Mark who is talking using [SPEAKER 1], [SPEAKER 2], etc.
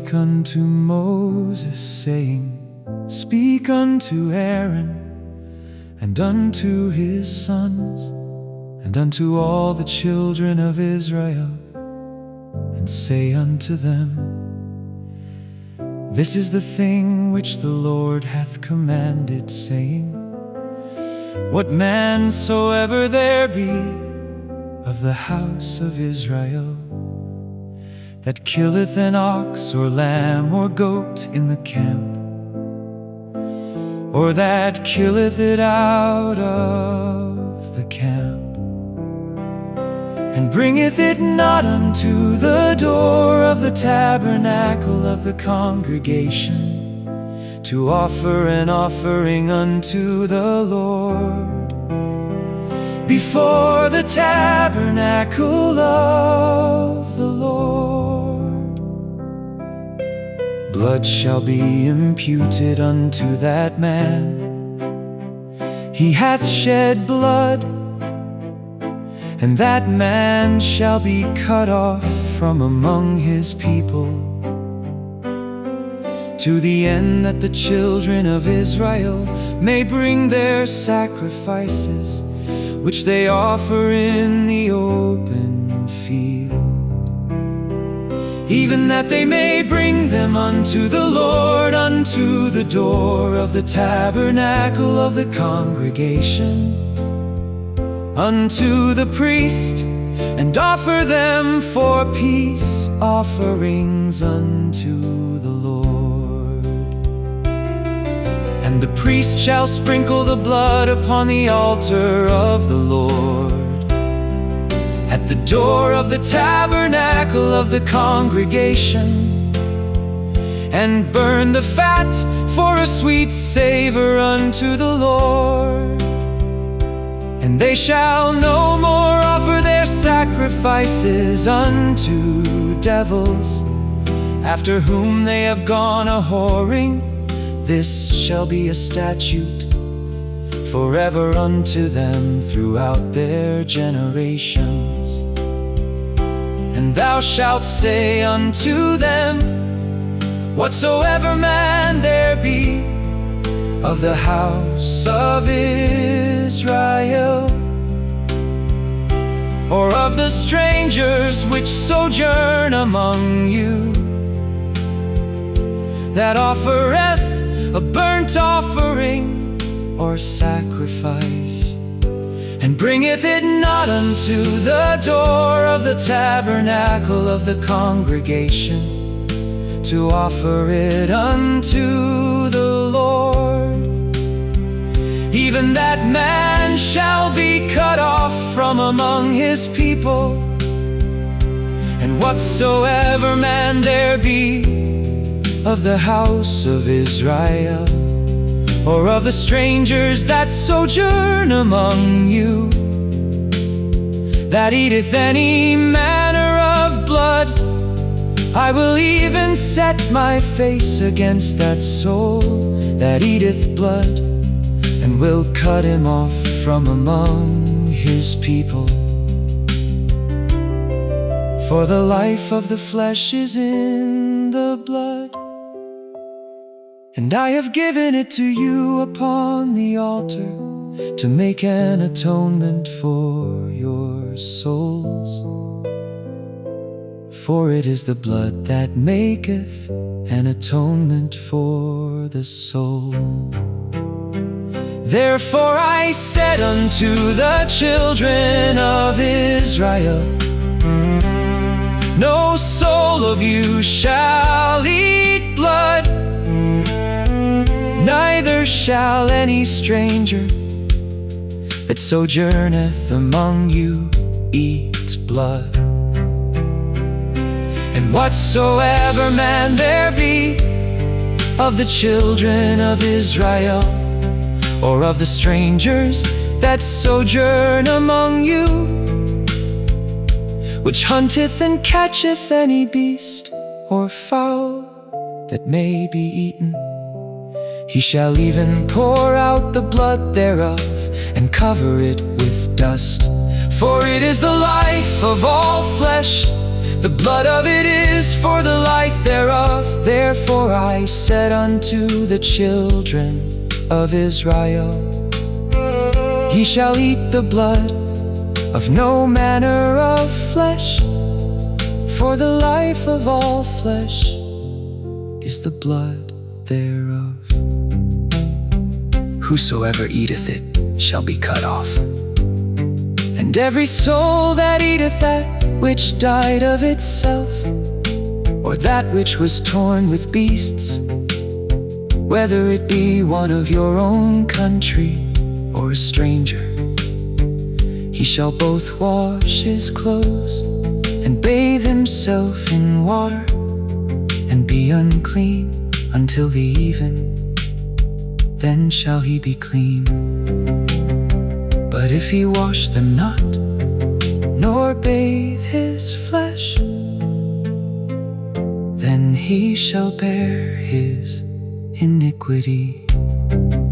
[SPEAKER 1] spake unto Moses, saying, Speak unto Aaron, and unto his sons, and unto all the children of Israel, and say unto them, This is the thing which the Lord hath commanded, saying, What man soever there be of the house of Israel, that killeth an ox or lamb or goat in the camp, or that killeth it out of the camp, and bringeth it not unto the door of the tabernacle of the congregation, to offer an offering unto the Lord before the tabernacle of the Lord, blood shall be imputed unto that man. He hath shed blood, and that man shall be cut off from among his people, to the end that the children of Israel may bring their sacrifices, which they offer in the open field, even that they may bring them unto the Lord, unto the door of the tabernacle of the congregation, unto the priest, and offer them for peace offerings unto the Lord. And the priest shall sprinkle the blood upon the altar of the Lord, at the door of the tabernacle of the congregation, and burn the fat for a sweet savor unto the Lord. And they shall no more offer their sacrifices unto devils, after whom they have gone a-whoring. This shall be a statute forever unto them throughout their generations. And thou shalt say unto them, Whatsoever man there be of the house of Israel, or of the strangers which sojourn among you, that offereth a burnt offering or sacrifice, and bringeth it not unto the door of the tabernacle of the congregation, to offer it unto the Lord, even that man shall be cut off from among his people. And whatsoever man there be of the house of Israel, or of the strangers that sojourn among you, that eateth any manner of blood, I will even set my face against that soul that eateth blood, and will cut him off from among his people. For the life of the flesh is in the blood, and I have given it to you upon the altar, to make an atonement for your souls. For it is the blood that maketh an atonement for the soul. Therefore I said unto the children of Israel, No soul of you shall eat blood, neither shall any stranger that sojourneth among you eat blood. And whatsoever man there be of the children of Israel, or of the strangers that sojourn among you, which hunteth and catcheth any beast or fowl that may be eaten, he shall even pour out the blood thereof, and cover it with dust. For it is the life of all flesh, The blood of it is for the life thereof. Therefore I said unto the children of Israel, ye shall eat the blood of no manner of flesh, for the life of all flesh is the blood thereof. Whosoever eateth it shall be cut off. And every soul that eateth that which died of itself, or that which was torn with beasts, whether it be one of your own country or a stranger, he shall both wash his clothes and bathe himself in water, and be unclean until the even. Then shall he be clean. But if he wash them not, nor bathe his flesh, then he shall bear his iniquity.